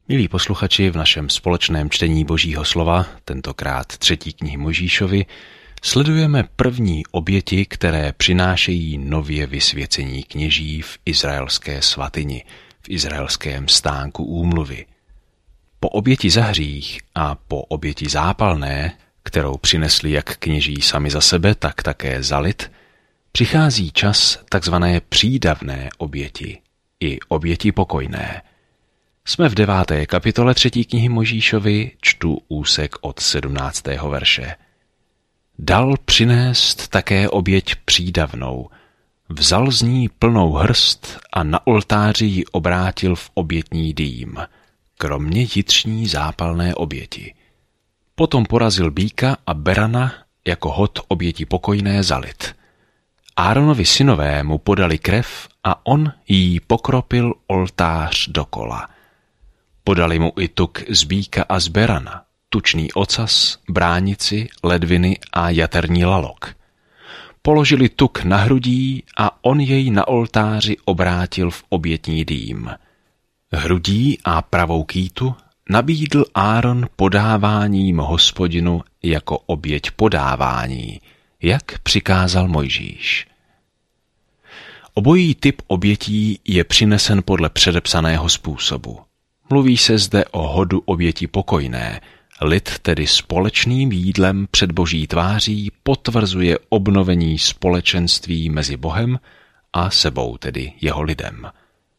Milí posluchači, v našem společném čtení Božího slova, tentokrát 3. knihy Mojžíšovi, sledujeme první oběti, které přinášejí nově vysvěcení kněží v izraelské svatyni, v izraelském stánku úmluvy. Po oběti za hřích a po oběti zápalné, kterou přinesli jak kněží sami za sebe, tak také za lid, přichází čas takzvané přídavné oběti i oběti pokojné. Jsme v 9. kapitole 3. knihy Mojžíšovi, čtu úsek od 17. verše. Dal přinést také oběť přídavnou, vzal z ní plnou hrst a na oltáři ji obrátil v obětní dým, kromě jitřní zápalné oběti. Potom porazil býka a berana jako hod oběti pokojné za lid. Áronovi synové mu podali krev a on jí pokropil oltář dokola. Podali mu i tuk z býka a z berana, tučný ocas, bránici, ledviny a jaterní lalok. Položili tuk na hrudí a on jej na oltáři obrátil v obětní dým. Hrudí a pravou kýtu nabídl Áron podáváním Hospodinu jako oběť podávání, jak přikázal Mojžíš. Obojí typ obětí je přinesen podle předepsaného způsobu. Mluví se zde o hodu oběti pokojné, lid tedy společným jídlem před Boží tváří potvrzuje obnovení společenství mezi Bohem a sebou, tedy jeho lidem.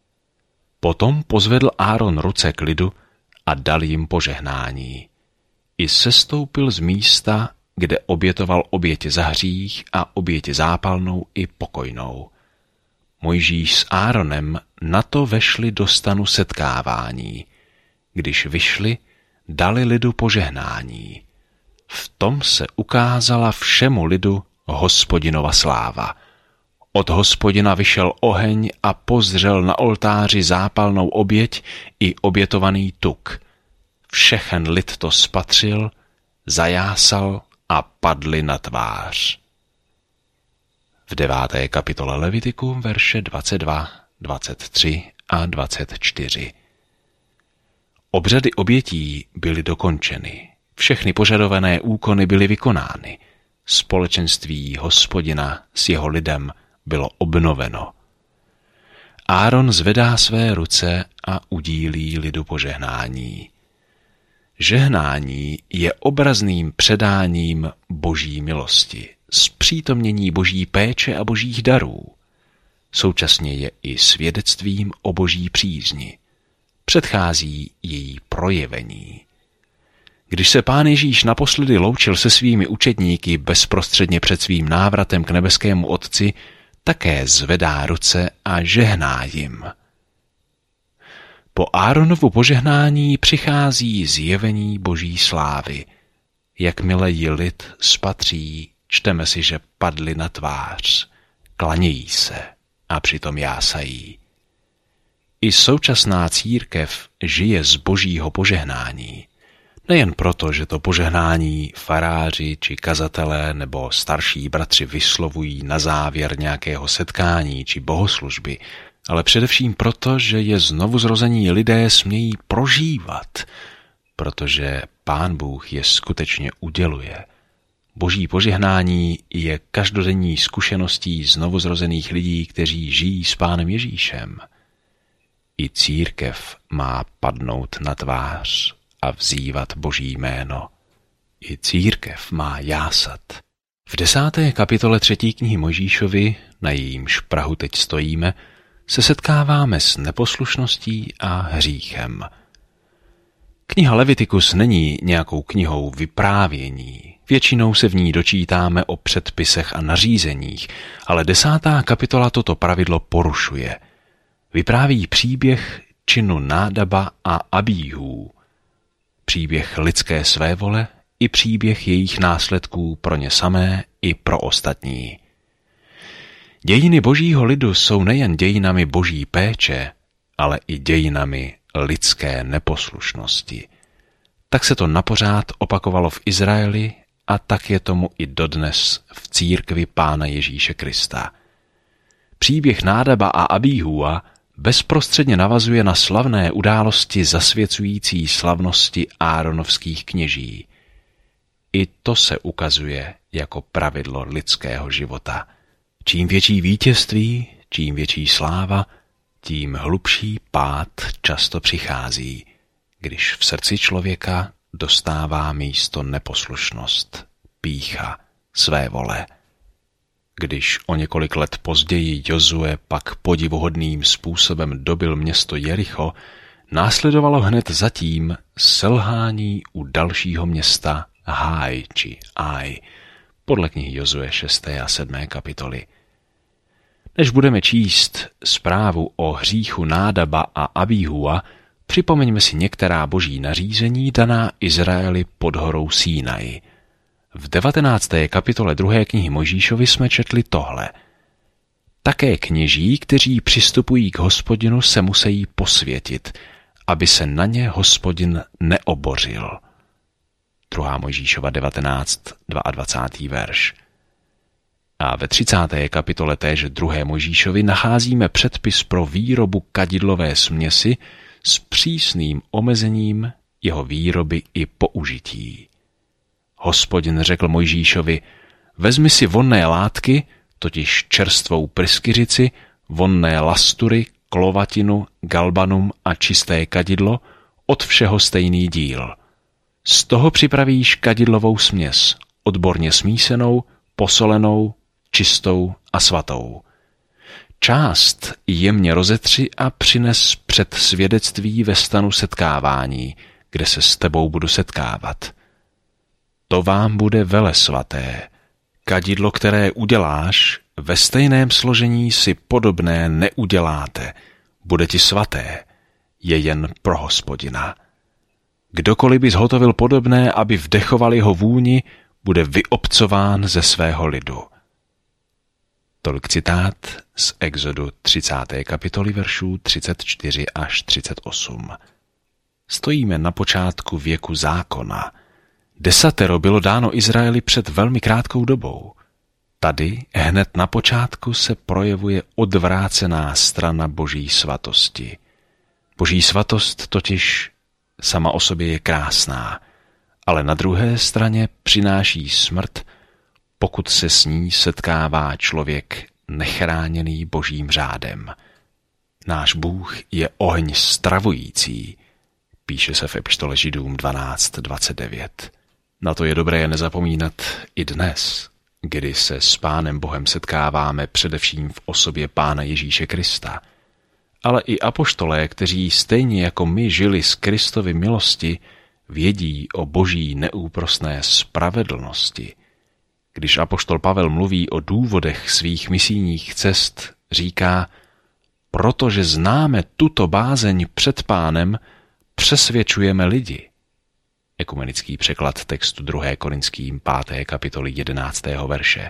Potom pozvedl Áron ruce k lidu a dal jim požehnání. I sestoupil z místa, kde obětoval oběti za hřích a oběti zápalnou i pokojnou. Mojžíš s Áronem na to vešli do stanu setkávání. Když vyšli, dali lidu požehnání. V tom se ukázala všemu lidu Hospodinova sláva. Od Hospodina vyšel oheň a pozřel na oltáři zápalnou oběť i obětovaný tuk. Všechen lid to spatřil, zajásal a padli na tvář. V 9. kapitole Levitiku verše 22, 23 a 24. Obřady obětí byly dokončeny, všechny požadované úkony byly vykonány, společenství Hospodina s jeho lidem bylo obnoveno. Áron zvedá své ruce a udílí lidu požehnání. Žehnání je obrazným předáním Boží milosti, zpřítomnění Boží péče a Božích darů. Současně je i svědectvím o Boží přízni. Předchází její projevení. Když se Pán Ježíš naposledy loučil se svými učedníky bezprostředně před svým návratem k nebeskému Otci, také zvedá ruce a žehná jim. Po Áronovu požehnání přichází zjevení Boží slávy. Jakmile ji lid spatří, čteme si, že padli na tvář, klanějí se a přitom jásají. I současná církev žije z Božího požehnání. Nejen proto, že to požehnání faráři či kazatelé nebo starší bratři vyslovují na závěr nějakého setkání či bohoslužby, ale především proto, že je znovuzrození lidé smějí prožívat, protože Pán Bůh je skutečně uděluje. Boží požehnání je každodenní zkušeností znovuzrozených lidí, kteří žijí s Pánem Ježíšem. I církev má padnout na tvář a vzývat Boží jméno. I církev má jásat. V 10. kapitole 3. knihy Mojžíšovi, na jejímž prahu teď stojíme, se setkáváme s neposlušností a hříchem. Kniha Levitikus není nějakou knihou vyprávění. Většinou se v ní dočítáme o předpisech a nařízeních, ale 10. kapitola toto pravidlo porušuje. Vypráví příběh činu Nádaba a Abíhů, příběh lidské svévole i příběh jejich následků pro ně samé i pro ostatní. Dějiny Božího lidu jsou nejen dějinami Boží péče, ale i dějinami lidské neposlušnosti. Tak se to napořád opakovalo v Izraeli a tak je tomu i dodnes v církvi Pána Ježíše Krista. Příběh Nádaba a Abíhua bezprostředně navazuje na slavné události zasvěcující slavnosti Áronovských kněží. I to se ukazuje jako pravidlo lidského života. Čím větší vítězství, čím větší sláva, tím hlubší pád často přichází, když v srdci člověka dostává místo neposlušnost, pýcha, své vole. Když o několik let později Jozue pak podivuhodným způsobem dobyl město Jericho, následovalo hned zatím selhání u dalšího města Háj či Aj, podle knihy Jozue 6. a 7. kapitoly. Než budeme číst zprávu o hříchu Nádaba a Abíhua, připomeňme si některá boží nařízení daná Izraeli pod horou Sínaj. V 19. kapitole 2. knihy Mojžíšovi jsme četli tohle. Také kněží, kteří přistupují k Hospodinu, se musí posvětit, aby se na ně Hospodin neobořil. 2. Mojžíšova 19. 22. verš. A ve 30. kapitole téže 2. Mojžíšovi nacházíme předpis pro výrobu kadidlové směsi s přísným omezením jeho výroby i použití. Hospodin řekl Mojžíšovi, vezmi si vonné látky, totiž čerstvou pryskyřici, vonné lastury, klovatinu, galbanum a čisté kadidlo, od všeho stejný díl. Z toho připravíš kadidlovou směs, odborně smísenou, posolenou, čistou a svatou. Část jemně rozetři a přines před svědectví ve stanu setkávání, kde se s tebou budu setkávat. To vám bude velesvaté. Kadidlo, které uděláš, ve stejném složení si podobné neuděláte. Bude ti svaté, je jen pro Hospodina. Kdokoliv by zhotovil podobné, aby vdechoval jeho vůni, bude vyobcován ze svého lidu. Tolik citát z Exodu 30. kapitoly veršů 34 až 38. Stojíme na počátku věku zákona. 10 bylo dáno Izraeli před velmi krátkou dobou. Tady hned na počátku se projevuje odvrácená strana boží svatosti. Boží svatost totiž sama o sobě je krásná, ale na druhé straně přináší smrt, pokud se s ní setkává člověk nechráněný božím řádem. Náš Bůh je oheň stravující, píše se v epištole Židům 12:29. Na to je dobré nezapomínat i dnes, kdy se s Pánem Bohem setkáváme především v osobě Pána Ježíše Krista. Ale i apoštolé, kteří stejně jako my žili z Kristovy milosti, vědí o boží neúprosné spravedlnosti. Když apoštol Pavel mluví o důvodech svých misijních cest, říká, protože známe tuto bázeň před Pánem, přesvědčujeme lidi. Ekumenický překlad textu 2. Korinským 5. kapitoly 11. verše.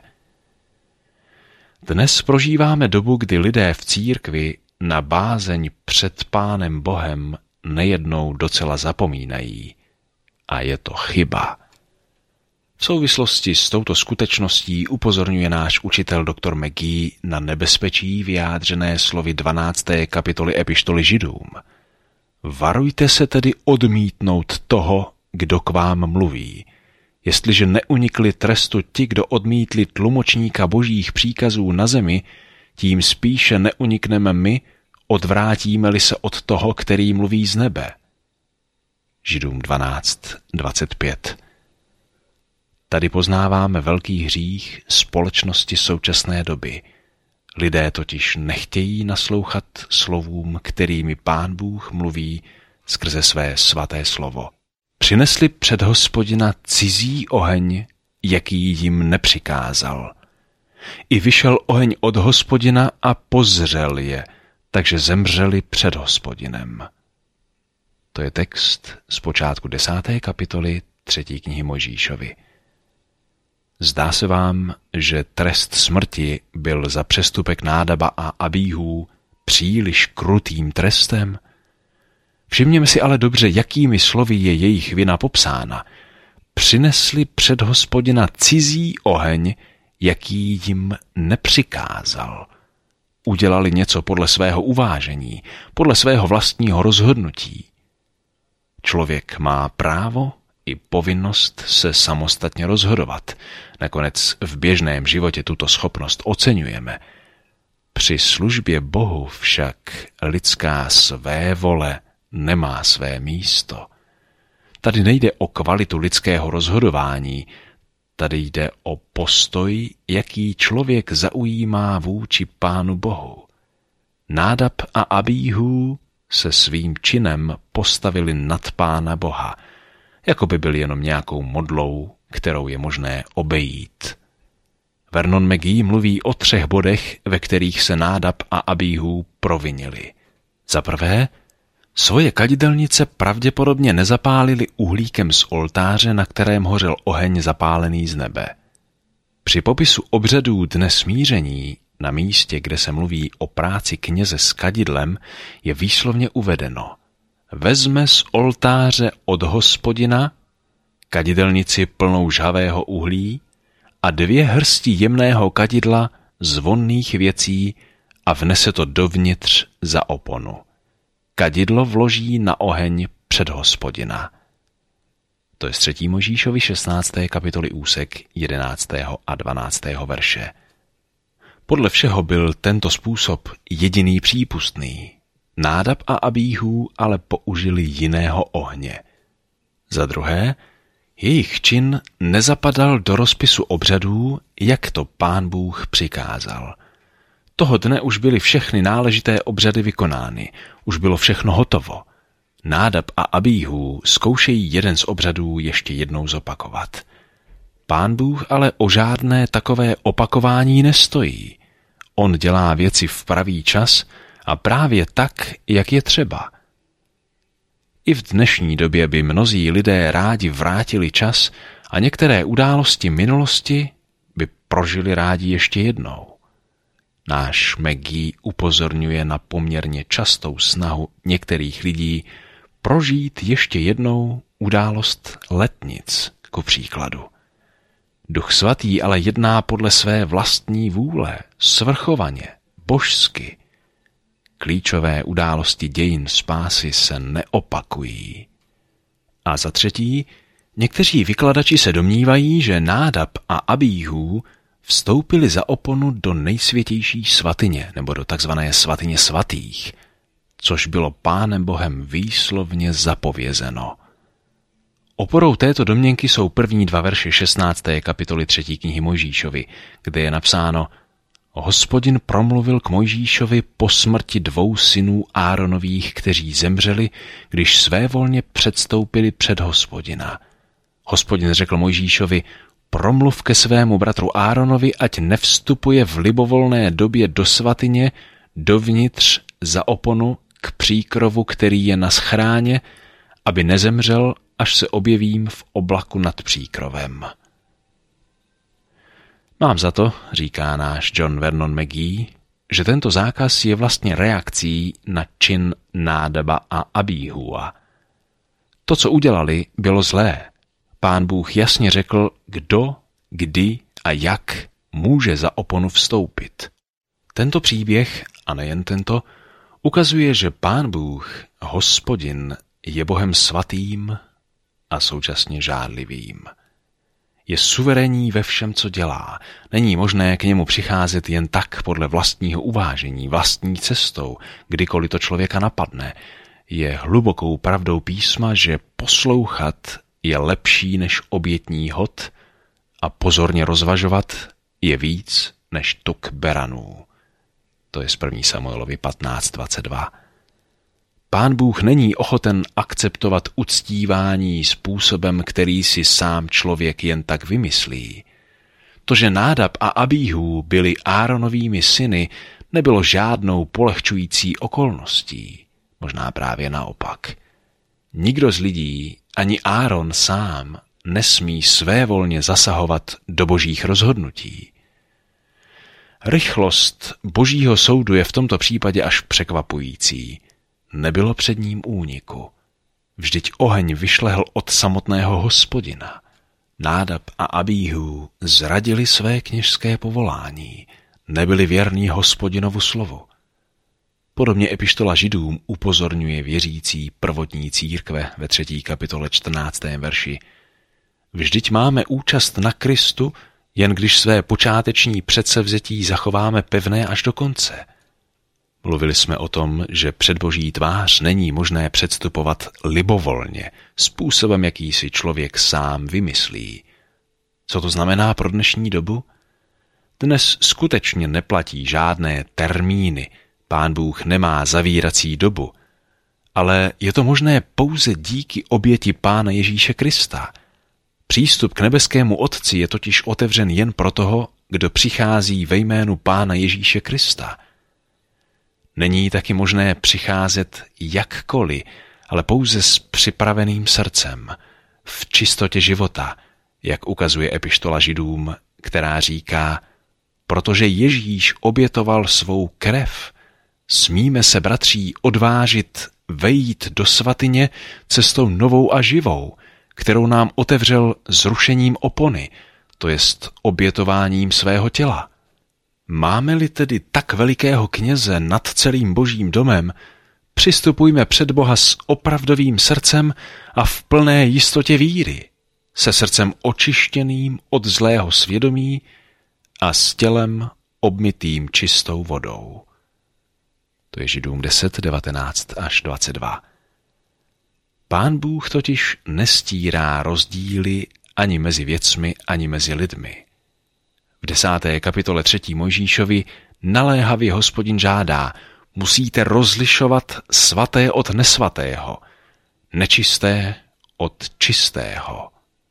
Dnes prožíváme dobu, kdy lidé v církvi na bázeň před Pánem Bohem nejednou docela zapomínají. A je to chyba. V souvislosti s touto skutečností upozorňuje náš učitel dr. McGee na nebezpečí vyjádřené slovy 12. kapitoly epištoly Židům. Varujte se tedy odmítnout toho, kdo k vám mluví. Jestliže neunikli trestu ti, kdo odmítli tlumočníka božích příkazů na zemi, tím spíše neunikneme my, odvrátíme-li se od toho, který mluví z nebe. Židům 12:25. Tady poznáváme velký hřích společnosti současné doby. Lidé totiž nechtějí naslouchat slovům, kterými Pán Bůh mluví skrze své svaté slovo. Přinesli před Hospodina cizí oheň, jaký jim nepřikázal. I vyšel oheň od Hospodina a pozřel je, takže zemřeli před Hospodinem. To je text z počátku 10. kapitoly 3. knihy Mojžíšovi. Zdá se vám, že trest smrti byl za přestupek Nádaba a Abíhů příliš krutým trestem? Všimněme si ale dobře, jakými slovy je jejich vina popsána. Přinesli před Hospodina cizí oheň, jaký jim nepřikázal. udělali něco podle svého uvážení, podle svého vlastního rozhodnutí. Člověk má právo i povinnost se samostatně rozhodovat. Nakonec v běžném životě tuto schopnost oceňujeme. Při službě Bohu však lidská svévole nemá své místo. Tady nejde o kvalitu lidského rozhodování, tady jde o postoj, jaký člověk zaujímá vůči Pánu Bohu. Nádab a Abíhú se svým činem postavili nad Pána Boha, jako by byl jenom nějakou modlou, kterou je možné obejít. Vernon McGee mluví o 3 bodech, ve kterých se Nádab a Abíhú provinili. Za prvé, svoje kadidelnice pravděpodobně nezapálili uhlíkem z oltáře, na kterém hořel oheň zapálený z nebe. Při popisu obřadů Dne smíření, na místě, kde se mluví o práci kněze s kadidlem, je výslovně uvedeno: vezme z oltáře od Hospodina kadidelnici plnou žhavého uhlí a 2 hrsti jemného kadidla z vonných věcí a vnese to dovnitř za oponu. Kadidlo vloží na oheň před Hospodina. To je z 3. Mojžíšovi 16. kapitoly úsek 11. a 12. verše. Podle všeho byl tento způsob jediný přípustný. Nádab a Abíhú ale použili jiného ohně. Za druhé, jejich čin nezapadal do rozpisu obřadů, jak to Pán Bůh přikázal. Toho dne už byly všechny náležité obřady vykonány, už bylo všechno hotovo. Nádab a Abíhú zkoušejí jeden z obřadů ještě jednou zopakovat. Pán Bůh ale o žádné takové opakování nestojí. On dělá věci v pravý čas a právě tak, jak je třeba. I v dnešní době by mnozí lidé rádi vrátili čas a některé události minulosti by prožili rádi ještě jednou. Náš McGee upozorňuje na poměrně častou snahu některých lidí prožít ještě jednou událost letnic, ku příkladu. Duch svatý ale jedná podle své vlastní vůle, svrchovaně, božsky. Klíčové události dějin spásy se neopakují. A za třetí, někteří vykladači se domnívají, že Nádab a Abíhú vstoupili za oponu do nejsvětější svatyně, nebo do takzvané svatyně svatých, což bylo Pánem Bohem výslovně zapovězeno. Oporou této domněnky jsou první 2 verše 16. kapitoly 3. knihy Mojžíšovi, kde je napsáno: Hospodin promluvil k Mojžíšovi po smrti 2 synů Áronových, kteří zemřeli, když svévolně předstoupili před Hospodina. Hospodin řekl Mojžíšovi: promluv ke svému bratru Áronovi, ať nevstupuje v libovolné době do svatyně, dovnitř za oponu k příkrovu, který je na schráně, aby nezemřel, až se objevím v oblaku nad příkrovem. Mám za to, říká náš John Vernon McGee, že tento zákaz je vlastně reakcí na čin Nádaba a Abíhúa. To, co udělali, bylo zlé. Pán Bůh jasně řekl, kdo, kdy a jak může za oponu vstoupit. Tento příběh, a nejen tento, ukazuje, že Pán Bůh, Hospodin, je Bohem svatým a současně žádlivým. Je suverénní ve všem, co dělá. Není možné k němu přicházet jen tak podle vlastního uvážení, vlastní cestou, kdykoliv to člověka napadne. Je hlubokou pravdou písma, že poslouchat je lepší než obětní hod a pozorně rozvažovat je víc než tuk beranů. To je z 1. Samuelovi 15:22. Pán Bůh není ochoten akceptovat uctívání způsobem, který si sám člověk jen tak vymyslí. To, že Nádab a Abíhú byli Áronovými syny, nebylo žádnou polehčující okolností. Možná právě naopak. Nikdo z lidí, ani Áron sám, nesmí svévolně zasahovat do božích rozhodnutí. Rychlost božího soudu je v tomto případě až překvapující. Nebylo před ním úniku. Vždyť oheň vyšlehl od samotného Hospodina. Nádab a Abíhú zradili své kněžské povolání. nebyli věrní Hospodinovu slovu. Podobně epištola Židům upozorňuje věřící prvotní církve ve 3. kapitole 14. verši. Vždyť máme účast na Kristu, jen když své počáteční předsevzetí zachováme pevné až do konce. Mluvili jsme o tom, že před Boží tvář není možné předstupovat libovolně, způsobem, jaký si člověk sám vymyslí. Co to znamená pro dnešní dobu? Dnes skutečně neplatí žádné termíny, Pán Bůh nemá zavírací dobu, ale je to možné pouze díky oběti Pána Ježíše Krista. Přístup k nebeskému Otci je totiž otevřen jen pro toho, kdo přichází ve jménu Pána Ježíše Krista. Není taky možné přicházet jakkoliv, ale pouze s připraveným srdcem, v čistotě života, jak ukazuje epištola Židům, která říká, protože Ježíš obětoval svou krev, smíme se, bratří, odvážit vejít do svatyně cestou novou a živou, kterou nám otevřel zrušením opony, to jest obětováním svého těla. Máme-li tedy tak velikého kněze nad celým Božím domem, přistupujme před Boha s opravdovým srdcem a v plné jistotě víry, se srdcem očištěným od zlého svědomí a s tělem obmytým čistou vodou. To je Židům 10, 19 až 22. Pán Bůh totiž nestírá rozdíly ani mezi věcmi, ani mezi lidmi. V 10. kapitole 3. Mojžíšovi naléhavě Hospodin žádá, musíte rozlišovat svaté od nesvatého, nečisté od čistého.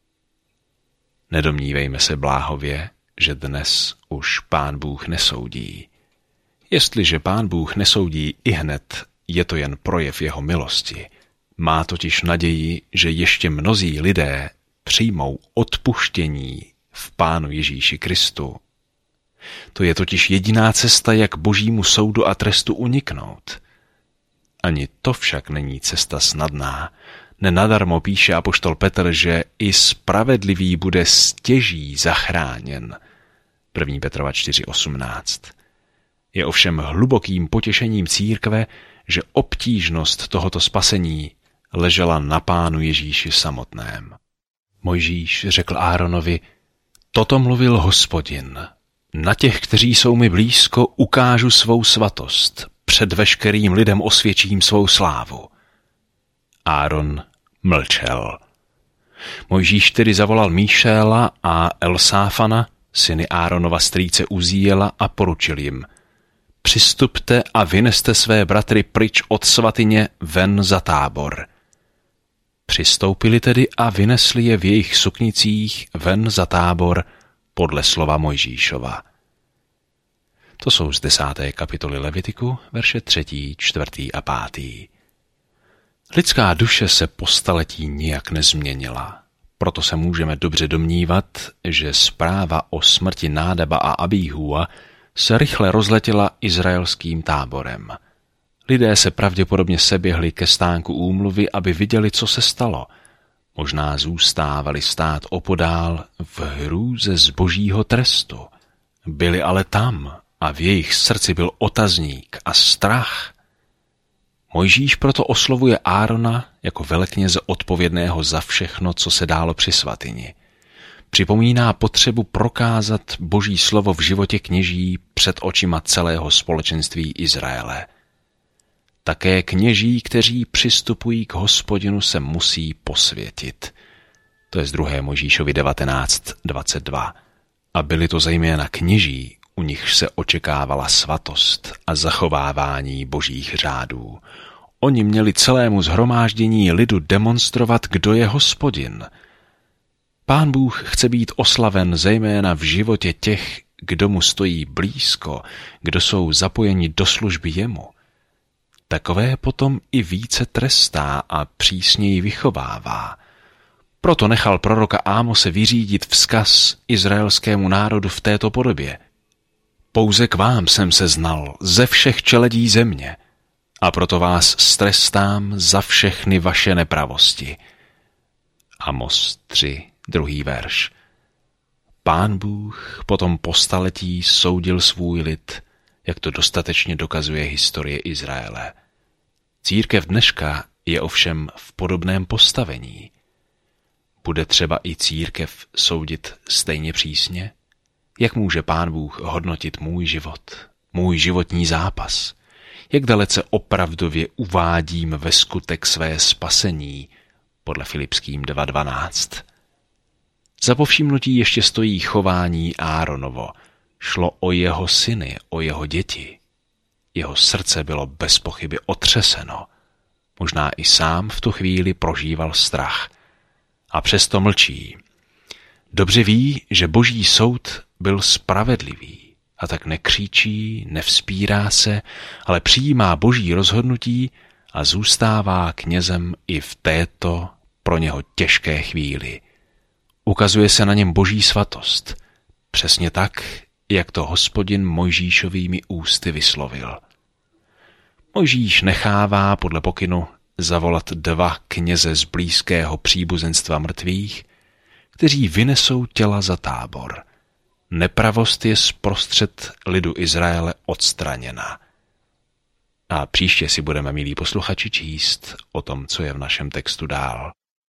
Nedomnívejme se bláhově, že dnes už Pán Bůh nesoudí. Jestliže Pán Bůh nesoudí ihned, je to jen projev jeho milosti. Má totiž naději, že ještě mnozí lidé přijmou odpuštění v Pánu Ježíši Kristu. To je totiž jediná cesta, jak Božímu soudu a trestu uniknout. Ani to však není cesta snadná. Nenadarmo píše apoštol Petr, že i spravedlivý bude stěží zachráněn. 1. Petrova 4.18. Je ovšem hlubokým potěšením církve, že obtížnost tohoto spasení ležela na Pánu Ježíši samotném. Mojžíš řekl Áronovi, toto mluvil Hospodin, na těch, kteří jsou mi blízko, ukážu svou svatost, před veškerým lidem osvědčím svou slávu. Áron mlčel. Mojžíš tedy zavolal Míšéla a Elsáfana, syny Áronova strýce Uzíjela, a poručil jim, přistupte a vyneste své bratry pryč od svatyně ven za tábor. Přistoupili tedy a vynesli je v jejich suknicích ven za tábor podle slova Mojžíšova. To jsou z 10. kapitoly Levitiku, verše 3., 4. a 5. Lidská duše se po staletí nijak nezměnila. Proto se můžeme dobře domnívat, že zpráva o smrti Nádaba a Abíhua se rychle rozletěla izraelským táborem. Lidé se pravděpodobně seběhli ke stánku úmluvy, aby viděli, co se stalo. Možná zůstávali stát opodál v hrůze z Božího trestu. Byli ale tam a v jejich srdci byl otazník a strach. Mojžíš proto oslovuje Árona jako velekněze odpovědného za všechno, co se dálo při svatyni. Připomíná potřebu prokázat Boží slovo v životě kněží před očima celého společenství Izraele. Také kněží, kteří přistupují k Hospodinu, se musí posvětit. To je z 2. Mojžíšovi 19.22. A byli to zejména kněží, u nich se očekávala svatost a zachovávání Božích řádů. Oni měli celému shromáždění lidu demonstrovat, kdo je Hospodin. Pán Bůh chce být oslaven zejména v životě těch, kdo mu stojí blízko, kdo jsou zapojeni do služby jemu. Takové potom i více trestá a přísněji vychovává. Proto nechal proroka Ámose vyřídit vzkaz izraelskému národu v této podobě. Pouze k vám jsem se znal ze všech čeledí země, a proto vás strestám za všechny vaše nepravosti. Amos 3, 2. verš. Pán Bůh potom po staletí soudil svůj lid, jak to dostatečně dokazuje historie Izraele. Církev dneška je ovšem v podobném postavení. Bude třeba i církev soudit stejně přísně? Jak může Pán Bůh hodnotit můj život, můj životní zápas? Jak dalece opravdově uvádím ve skutek své spasení, podle Filipským 2.12. Za povšimnutí ještě stojí chování Áronovo. Šlo o jeho syny, o jeho děti. Jeho srdce bylo bez pochyby otřeseno. Možná i sám v tu chvíli prožíval strach. A přesto mlčí. Dobře ví, že Boží soud byl spravedlivý a tak nekřičí, nevzpírá se, ale přijímá Boží rozhodnutí a zůstává knězem i v této pro něho těžké chvíli. Ukazuje se na něm Boží svatost, přesně tak, jak to Hospodin Mojžíšovými ústy vyslovil. Mojžíš nechává podle pokynu zavolat 2 kněze z blízkého příbuzenstva mrtvých, kteří vynesou těla za tábor. Nepravost je zprostřed lidu Izraele odstraněna. A příště si budeme, milí posluchači, číst o tom, co je v našem textu dál.